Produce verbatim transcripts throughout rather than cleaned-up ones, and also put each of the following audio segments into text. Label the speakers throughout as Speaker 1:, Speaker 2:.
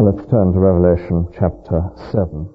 Speaker 1: Let's turn to Revelation chapter seven.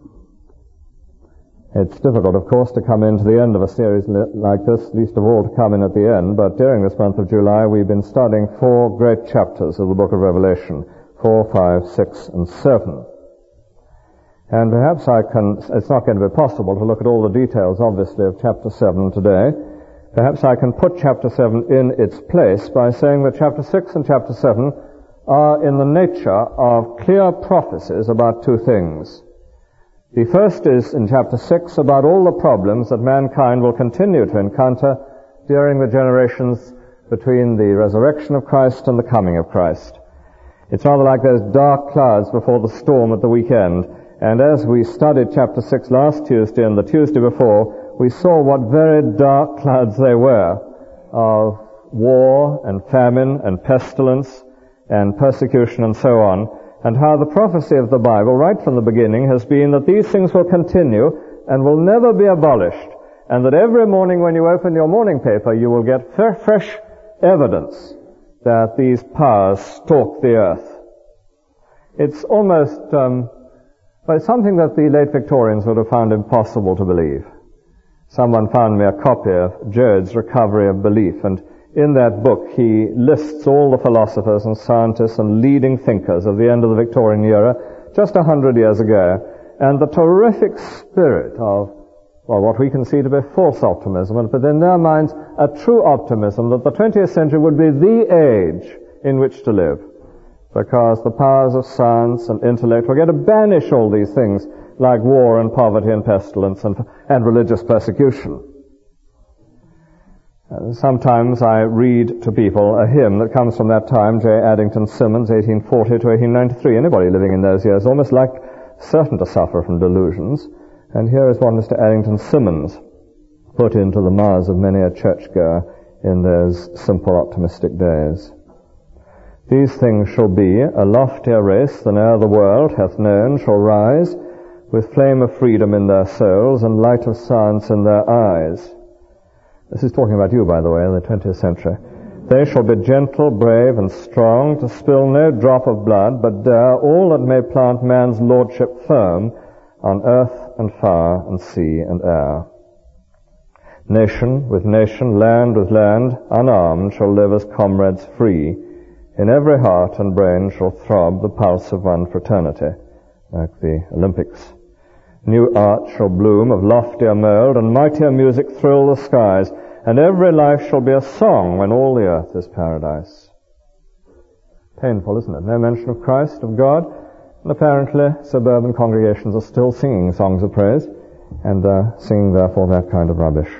Speaker 1: It's difficult, of course, to come into the end of a series like this, least of all to come in at the end, but during this month of July we've been studying four great chapters of the book of Revelation, four, five, six, and seven. And perhaps I can, it's not going to be possible to look at all the details, obviously, of chapter seven today. Perhaps I can put chapter seven in its place by saying that chapter six and chapter seven are in the nature of clear prophecies about two things. The first is in chapter six about all the problems that mankind will continue to encounter during the generations between the resurrection of Christ and the coming of Christ. It's rather like those dark clouds before the storm at the weekend. And as we studied chapter six last Tuesday and the Tuesday before, we saw what very dark clouds they were of war and famine and pestilence and persecution and so on, and how the prophecy of the Bible right from the beginning has been that these things will continue and will never be abolished, and that every morning when you open your morning paper you will get fresh evidence that these powers stalk the earth. It's almost, um, well, it's something that the late Victorians would have found impossible to believe. Someone found me a copy of Joad's Recovery of Belief, and in that book he lists all the philosophers and scientists and leading thinkers of the end of the Victorian era, just a hundred years ago, and the terrific spirit of, well, what we can see to be false optimism, but in their minds a true optimism that the twentieth century would be the age in which to live, because the powers of science and intellect were going to banish all these things like war and poverty and pestilence and, and religious persecution. Uh, sometimes I read to people a hymn that comes from that time, J. Addington Symonds, eighteen forty to eighteen ninety-three. Anybody living in those years almost like certain to suffer from delusions. And here is one Mister Addington Symonds put into the mouths of many a churchgoer in those simple optimistic days. These things shall be, a loftier race than e'er the world hath known shall rise, with flame of freedom in their souls and light of science in their eyes. This is talking about you, by the way, in the twentieth century. They shall be gentle, brave, and strong, to spill no drop of blood, but dare all that may plant man's lordship firm on earth and fire and sea and air. Nation with nation, land with land, unarmed, shall live as comrades free. In every heart and brain shall throb the pulse of one fraternity, like the Olympics. New art shall bloom of loftier mould, and mightier music thrill the skies, and every life shall be a song when all the earth is paradise. Painful, isn't it? No mention of Christ, of God, and apparently suburban congregations are still singing songs of praise, and uh, singing therefore that kind of rubbish.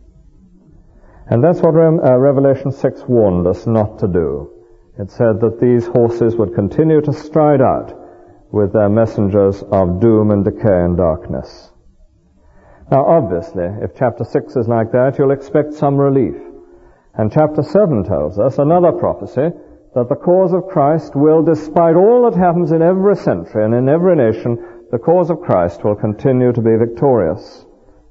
Speaker 1: And that's what Re- uh, Revelation six warned us not to do. It said that these horses would continue to stride out with their messengers of doom and decay and darkness. Now obviously, if chapter six is like that, you'll expect some relief. And chapter seven tells us another prophecy, that the cause of Christ will, despite all that happens in every century and in every nation, the cause of Christ will continue to be victorious.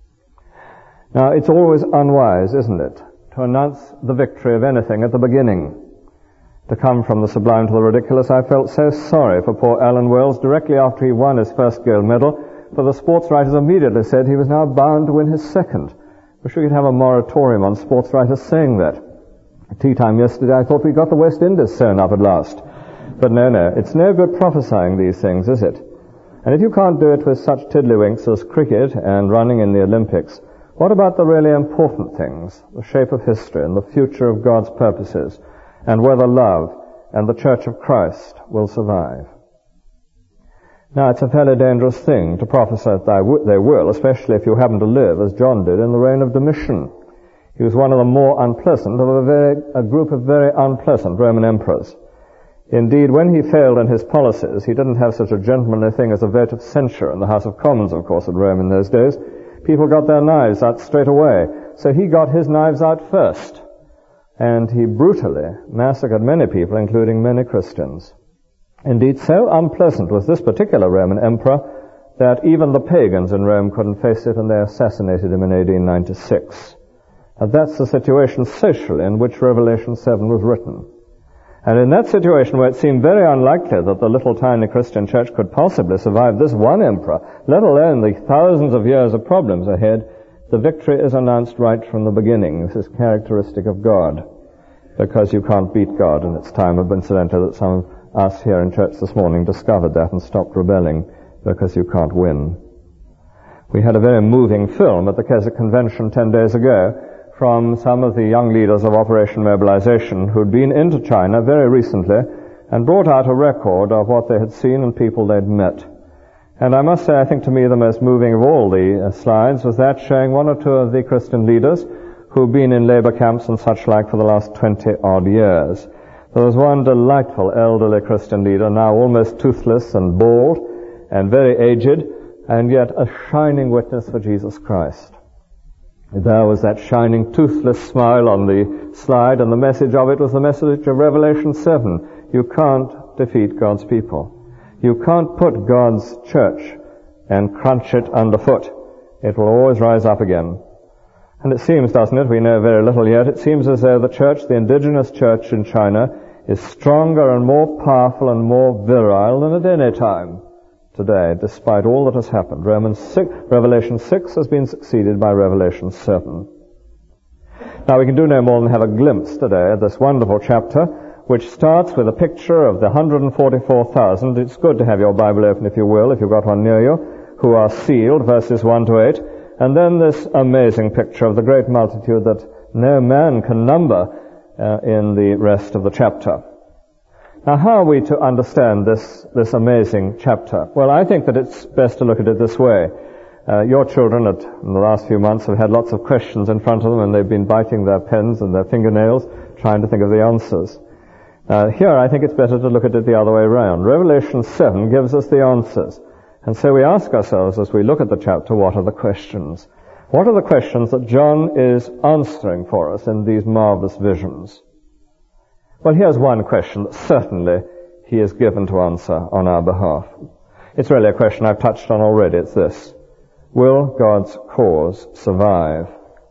Speaker 1: Now it's always unwise, isn't it, to announce the victory of anything at the beginning. To come from the sublime to the ridiculous, I felt so sorry for poor Alan Wells directly after he won his first gold medal, for the sports writers immediately said he was now bound to win his second. Wish we could have a moratorium on sports writers saying that. At tea time yesterday I thought we got the West Indies sewn up at last. But no, no, it's no good prophesying these things, is it? And if you can't do it with such tiddlywinks as cricket and running in the Olympics, what about the really important things, the shape of history and the future of God's purposes, and whether love and the Church of Christ will survive? Now, it's a fairly dangerous thing to prophesy that they will, especially if you happen to live, as John did, in the reign of Domitian. He was one of the more unpleasant of a, very, a group of very unpleasant Roman emperors. Indeed, when he failed in his policies, he didn't have such a gentlemanly thing as a vote of censure in the House of Commons, of course, at Rome in those days. People got their knives out straight away. So he got his knives out first. And he brutally massacred many people, including many Christians. Indeed, so unpleasant was this particular Roman emperor that even the pagans in Rome couldn't face it, and they assassinated him in A D ninety-six. And that's the situation socially in which Revelation seven was written. And in that situation where it seemed very unlikely that the little tiny Christian church could possibly survive this one emperor, let alone the thousands of years of problems ahead, the victory is announced right from the beginning. This is characteristic of God, because you can't beat God, and it's time, incidentally, that some of us here in church this morning discovered that and stopped rebelling, because you can't win. We had a very moving film at the Keswick Convention ten days ago from some of the young leaders of Operation Mobilization who'd been into China very recently and brought out a record of what they had seen and people they'd met. And I must say, I think to me the most moving of all the uh, slides was that showing one or two of the Christian leaders who've been in labor camps and such like for the last twenty-odd years. There was one delightful elderly Christian leader, now almost toothless and bald and very aged, and yet a shining witness for Jesus Christ. There was that shining toothless smile on the slide, and the message of it was the message of Revelation seven. You can't defeat God's people. You can't put God's church and crunch it underfoot. It will always rise up again. And it seems, doesn't it, we know very little yet, it seems as though the church, the indigenous church in China, is stronger and more powerful and more virile than at any time today, despite all that has happened. Romans six, Revelation six has been succeeded by Revelation seven. Now we can do no more than have a glimpse today of this wonderful chapter, which starts with a picture of the one hundred forty-four thousand. It's good to have your Bible open, if you will, if you've got one near you, who are sealed, verses one to eight. And then this amazing picture of the great multitude that no man can number uh, in the rest of the chapter. Now, how are we to understand this, this amazing chapter? Well, I think that it's best to look at it this way. Uh, your children at, in the last few months have had lots of questions in front of them, and they've been biting their pens and their fingernails, trying to think of the answers. Uh, here, I think it's better to look at it the other way around. Revelation seven gives us the answers. And so we ask ourselves, as we look at the chapter, what are the questions? What are the questions that John is answering for us in these marvelous visions? Well, here's one question that certainly he is given to answer on our behalf. It's really a question I've touched on already. It's this: will God's cause survive?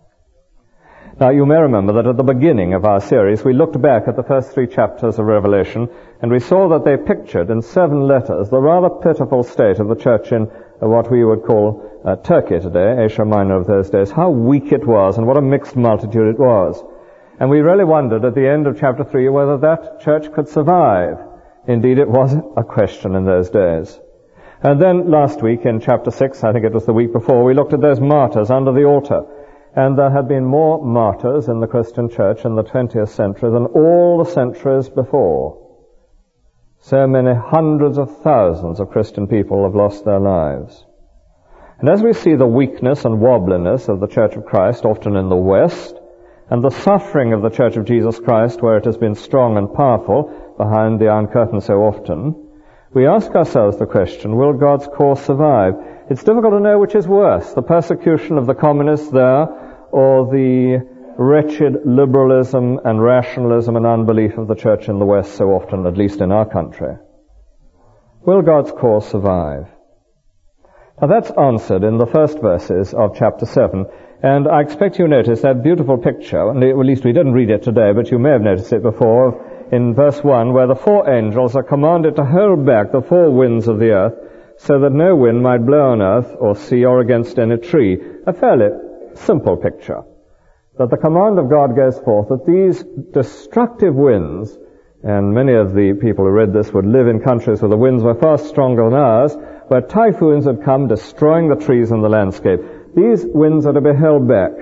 Speaker 1: Now, you may remember that at the beginning of our series, we looked back at the first three chapters of Revelation, and we saw that they pictured in seven letters the rather pitiful state of the church in uh, what we would call uh, Turkey today, Asia Minor of those days, how weak it was and what a mixed multitude it was. And we really wondered at the end of chapter three whether that church could survive. Indeed, it was a question in those days. And then last week in chapter six, I think it was the week before, we looked at those martyrs under the altar. And there had been more martyrs in the Christian church in the twentieth century than all the centuries before. So many hundreds of thousands of Christian people have lost their lives. And as we see the weakness and wobbliness of the Church of Christ, often in the West, and the suffering of the Church of Jesus Christ, where it has been strong and powerful behind the Iron Curtain so often, we ask ourselves the question, will God's cause survive? It's difficult to know which is worse, the persecution of the communists there, or the wretched liberalism and rationalism and unbelief of the church in the West so often, at least in our country. Will God's cause survive? Now that's answered in the first verses of chapter seven. And I expect you notice that beautiful picture, and at least we didn't read it today, but you may have noticed it before, in verse one, where the four angels are commanded to hold back the four winds of the earth, so that no wind might blow on earth or sea or against any tree. A fairly simple picture. That the command of God goes forth that these destructive winds, and many of the people who read this would live in countries where the winds were far stronger than ours, where typhoons had come destroying the trees and the landscape. These winds are to be held back.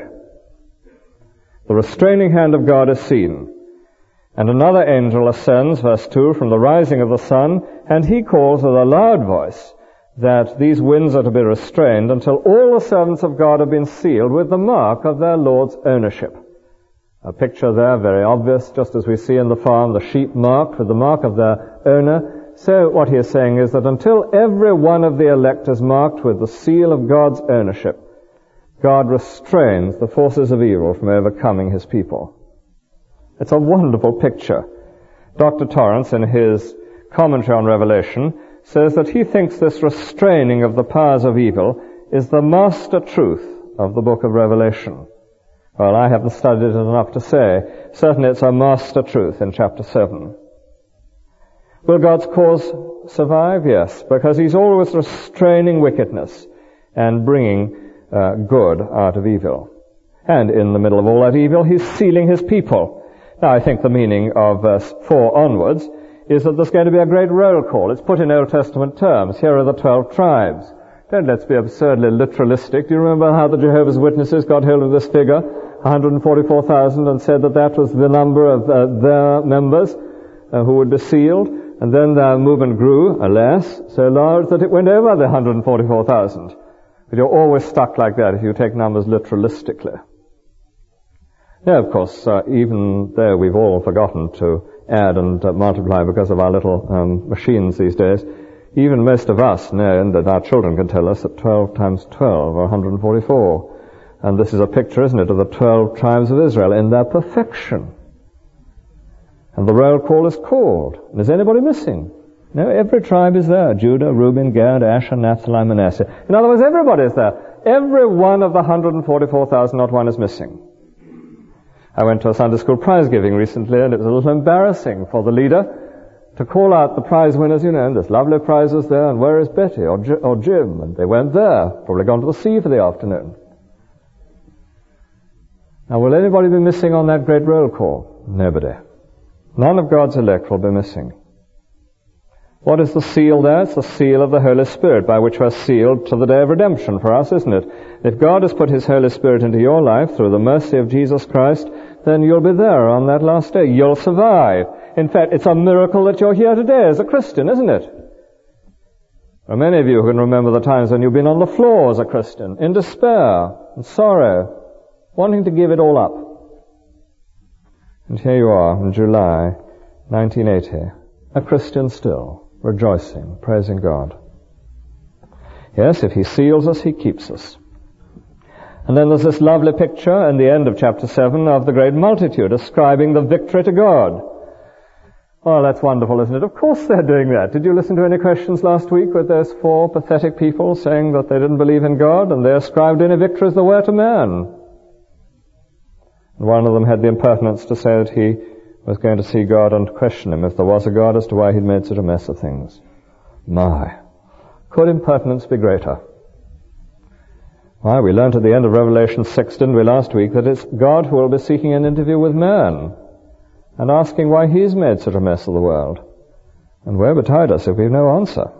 Speaker 1: The restraining hand of God is seen. And another angel ascends, verse two, from the rising of the sun, and he calls with a loud voice that these winds are to be restrained until all the servants of God have been sealed with the mark of their Lord's ownership. A picture there, very obvious, just as we see in the farm, the sheep marked with the mark of their owner. So what he is saying is that until every one of the elect is marked with the seal of God's ownership, God restrains the forces of evil from overcoming his people. It's a wonderful picture. Doctor Torrance, in his commentary on Revelation, says that he thinks this restraining of the powers of evil is the master truth of the book of Revelation. Well, I haven't studied it enough to say. Certainly it's a master truth in chapter seven. Will God's cause survive? Yes, because he's always restraining wickedness and bringing uh, good out of evil. And in the middle of all that evil, he's sealing his people. Now, I think the meaning of verse four onwards is that there's going to be a great roll call. It's put in Old Testament terms. Here are the twelve tribes. Don't let's be absurdly literalistic. Do you remember how the Jehovah's Witnesses got hold of this figure, one hundred forty-four thousand, and said that that was the number of uh, their members uh, who would be sealed? And then their movement grew, alas, so large that it went over the one hundred forty-four thousand. But you're always stuck like that if you take numbers literalistically. Now, of course, uh, even though we've all forgotten to add and uh, multiply because of our little um, machines these days, even most of us know, and that our children can tell us, that twelve times twelve are one hundred forty-four. And this is a picture, isn't it, of the twelve tribes of Israel in their perfection. And the roll call is called. And is anybody missing? No, every tribe is there. Judah, Reuben, Gad, Asher, Naphtali, Manasseh. In other words, everybody is there. Every one of the one hundred forty-four thousand, not one is missing. I went to a Sunday school prize giving recently, and it was a little embarrassing for the leader to call out the prize winners, you know, and there's lovely prizes there, and where is Betty or, J- or Jim? And they weren't there. Probably gone to the sea for the afternoon. Now, will anybody be missing on that great roll call? Nobody. None of God's elect will be missing. What is the seal there? It's the seal of the Holy Spirit, by which we're sealed to the day of redemption for us, isn't it? If God has put his Holy Spirit into your life through the mercy of Jesus Christ, then you'll be there on that last day. You'll survive. In fact, it's a miracle that you're here today as a Christian, isn't it? Well, many of you can remember the times when you've been on the floor as a Christian, in despair and sorrow, wanting to give it all up. And here you are in July nineteen eighty, a Christian still, rejoicing, praising God. Yes, if he seals us, he keeps us. And then there's this lovely picture in the end of chapter seven of the great multitude ascribing the victory to God. Oh, that's wonderful, isn't it? Of course they're doing that. Did you listen to any questions last week with those four pathetic people saying that they didn't believe in God and they ascribed any victory as there were to man? And one of them had the impertinence to say that he was going to see God and question him if there was a God as to why he'd made such a mess of things. My, could impertinence be greater? Why, we learned at the end of Revelation six, didn't we, last week, that it's God who will be seeking an interview with man and asking why he's made such a mess of the world. And where betide us if we've no answer?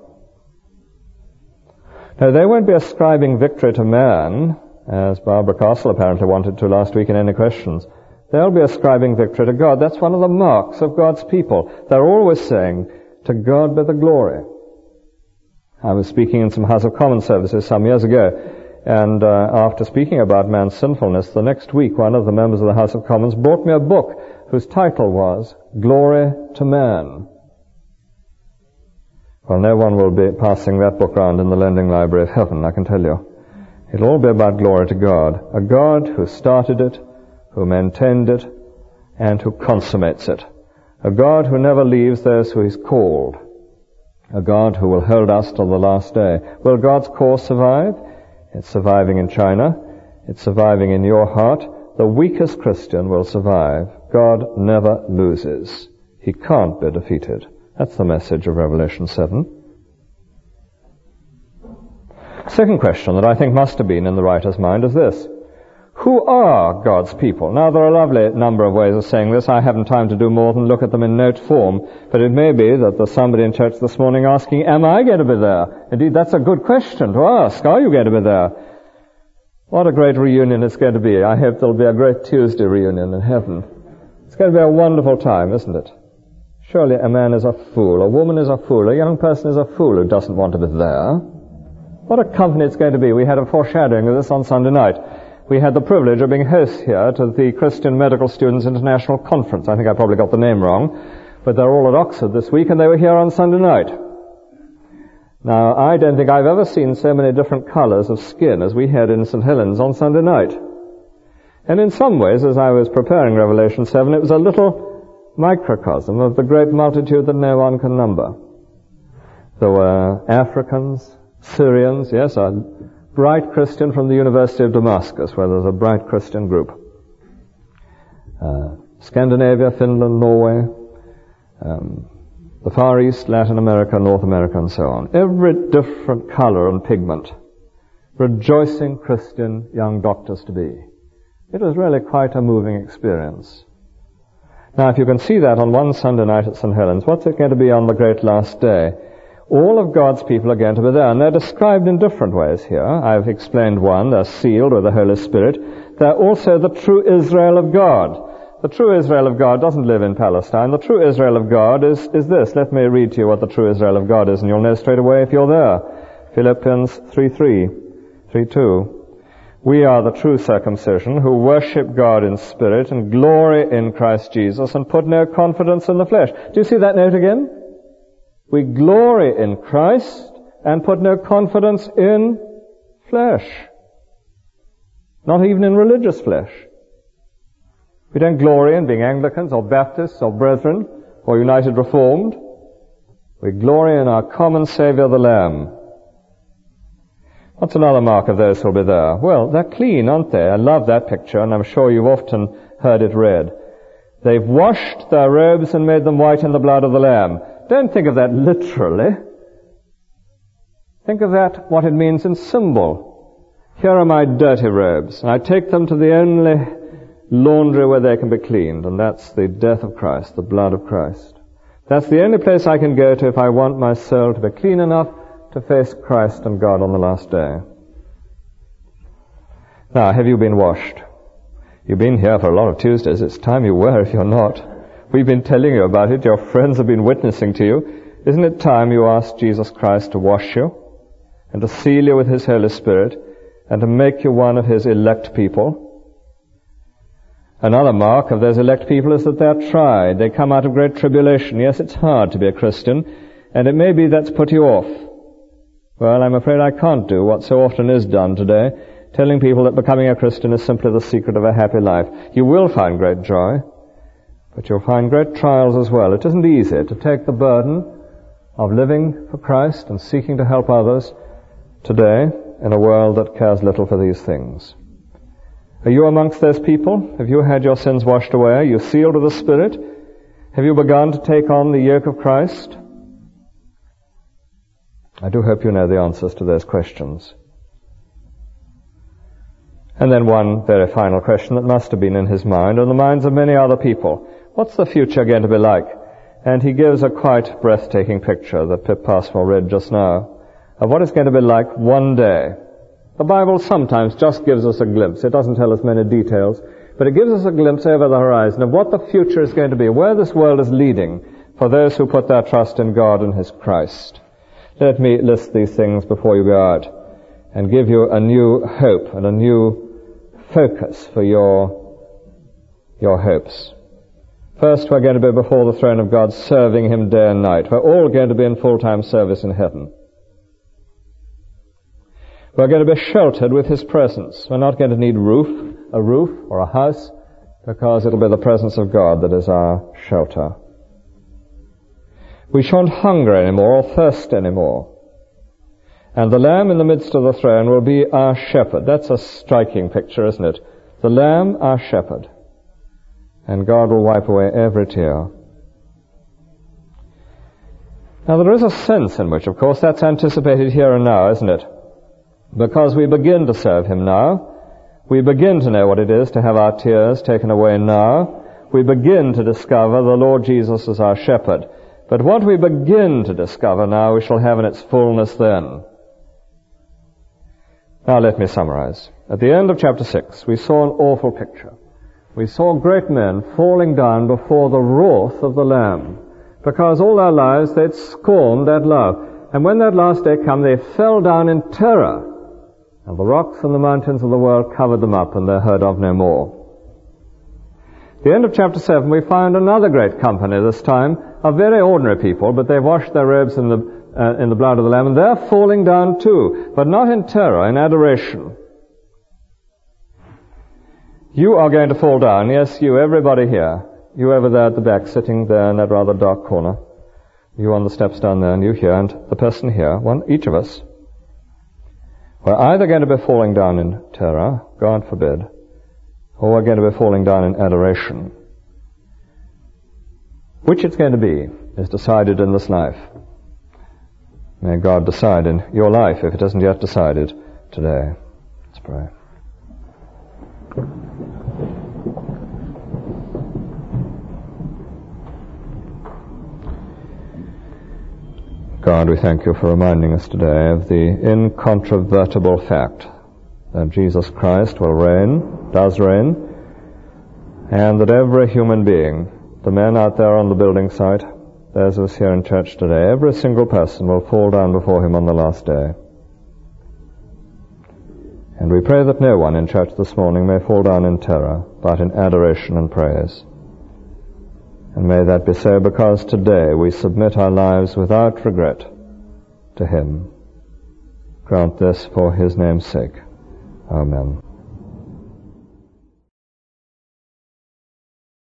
Speaker 1: Now, they won't be ascribing victory to man, as Barbara Castle apparently wanted to last week in Any Questions. They'll be ascribing victory to God. That's one of the marks of God's people. They're always saying, to God be the glory. I was speaking in some House of Commons services some years ago, and uh, after speaking about man's sinfulness, the next week one of the members of the House of Commons brought me a book whose title was Glory to Man. Well, no one will be passing that book around in the lending library of heaven, I can tell you. It'll all be about glory to God. A God who started it, who maintained it, and who consummates it. A God who never leaves those who he's called. A God who will hold us till the last day. Will God's cause survive? It's surviving in China. It's surviving in your heart. The weakest Christian will survive. God never loses. He can't be defeated. That's the message of Revelation seven. Second question that I think must have been in the writer's mind is this. Who are God's people? Now, there are a lovely number of ways of saying this. I haven't time to do more than look at them in note form, but it may be that there's somebody in church this morning asking, am I going to be there? Indeed, that's a good question to ask. Are you going to be there? What a great reunion it's going to be. I hope there'll be a great Tuesday reunion in heaven. It's going to be a wonderful time, isn't it? Surely a man is a fool, a woman is a fool, a young person is a fool who doesn't want to be there. What a company it's going to be. We had a foreshadowing of this on Sunday night. We had the privilege of being hosts here to the Christian Medical Students International Conference. I think I probably got the name wrong, but they're all at Oxford this week, and they were here on Sunday night. Now, I don't think I've ever seen so many different colours of skin as we had in Saint Helens on Sunday night. And in some ways, as I was preparing Revelation seven, it was a little microcosm of the great multitude that no one can number. There were Africans, Syrians, yes, a bright Christian from the University of Damascus, where there's a bright Christian group. Uh, Scandinavia, Finland, Norway, um, the Far East, Latin America, North America, and so on. Every different color and pigment. Rejoicing Christian young doctors to be. It was really quite a moving experience. Now, if you can see that on one Sunday night at Saint Helens, what's it going to be on the great last day? All of God's people are going to be there, and they're described in different ways here. I've explained one. They're sealed with the Holy Spirit. They're also the true Israel of God. The true Israel of God doesn't live in Palestine. The true Israel of God is, is this. Let me read to you what the true Israel of God is, and you'll know straight away if you're there. Philippians three three, three two. We are the true circumcision who worship God in spirit and glory in Christ Jesus and put no confidence in the flesh. Do you see that note again? We glory in Christ and put no confidence in flesh. Not even in religious flesh. We don't glory in being Anglicans or Baptists or Brethren or United Reformed. We glory in our common Saviour, the Lamb. What's another mark of those who'll be there? Well, they're clean, aren't they? I love that picture, and I'm sure you've often heard it read. They've washed their robes and made them white in the blood of the Lamb. Don't think of that literally. Think of that, what it means in symbol. Here are my dirty robes, and I take them to the only laundry where they can be cleaned, and that's the death of Christ, the blood of Christ. That's the only place I can go to if I want my soul to be clean enough to face Christ and God on the last day. Now, have you been washed? You've been here for a lot of Tuesdays. It's time you were if you're not. We've been telling you about it. Your friends have been witnessing to you. Isn't it time you asked Jesus Christ to wash you and to seal you with His Holy Spirit and to make you one of His elect people? Another mark of those elect people is that they're tried. They come out of great tribulation. Yes, it's hard to be a Christian, and it may be that's put you off. Well, I'm afraid I can't do what so often is done today, telling people that becoming a Christian is simply the secret of a happy life. You will find great joy, but you'll find great trials as well. It isn't easy to take the burden of living for Christ and seeking to help others today in a world that cares little for these things. Are you amongst those people? Have you had your sins washed away? Are you sealed with the Spirit? Have you begun to take on the yoke of Christ? I do hope you know the answers to those questions. And then one very final question that must have been in his mind and the minds of many other people. What's the future going to be like? And he gives a quite breathtaking picture that Pip Passmore read just now of what it's going to be like one day. The Bible sometimes just gives us a glimpse. It doesn't tell us many details, but it gives us a glimpse over the horizon of what the future is going to be, where this world is leading for those who put their trust in God and His Christ. Let me list these things before you go out and give you a new hope and a new focus for your, your hopes. First, we're going to be before the throne of God serving Him day and night. We're all going to be in full-time service in heaven. We're going to be sheltered with His presence. We're not going to need roof, a roof or a house, because it'll be the presence of God that is our shelter. We shan't hunger anymore or thirst anymore. And the Lamb in the midst of the throne will be our shepherd. That's a striking picture, isn't it? The Lamb, our shepherd. And God will wipe away every tear. Now there is a sense in which, of course, that's anticipated here and now, isn't it? Because we begin to serve Him now. We begin to know what it is to have our tears taken away now. We begin to discover the Lord Jesus as our shepherd. But what we begin to discover now, we shall have in its fullness then. Now let me summarize. At the end of chapter six, we saw an awful picture. We saw great men falling down before the wrath of the Lamb, because all their lives they'd scorned that love. And when that last day came, they fell down in terror. And the rocks and the mountains of the world covered them up, and they're heard of no more. At the end of chapter seven, we find another great company, this time, of very ordinary people, but they've washed their robes in the, uh, in the blood of the Lamb, and they're falling down too, but not in terror, in adoration. You are going to fall down, yes, you, everybody here. You over there at the back, sitting there in that rather dark corner. You on the steps down there, and you here, and the person here, one, each of us. We're either going to be falling down in terror, God forbid, or we're going to be falling down in adoration. Which it's going to be. is decided in this life. May God decide in your life if it isn't yet decided today. Let's pray. God, we thank you for reminding us today of the incontrovertible fact that Jesus Christ will reign, does reign, and that every human being, the men out there on the building site, those of us here in church today, every single person will fall down before him on the last day. And we pray that no one in church this morning may fall down in terror, but in adoration and praise. And may that be so because today we submit our lives without regret to him. Grant this for his name's sake. Amen.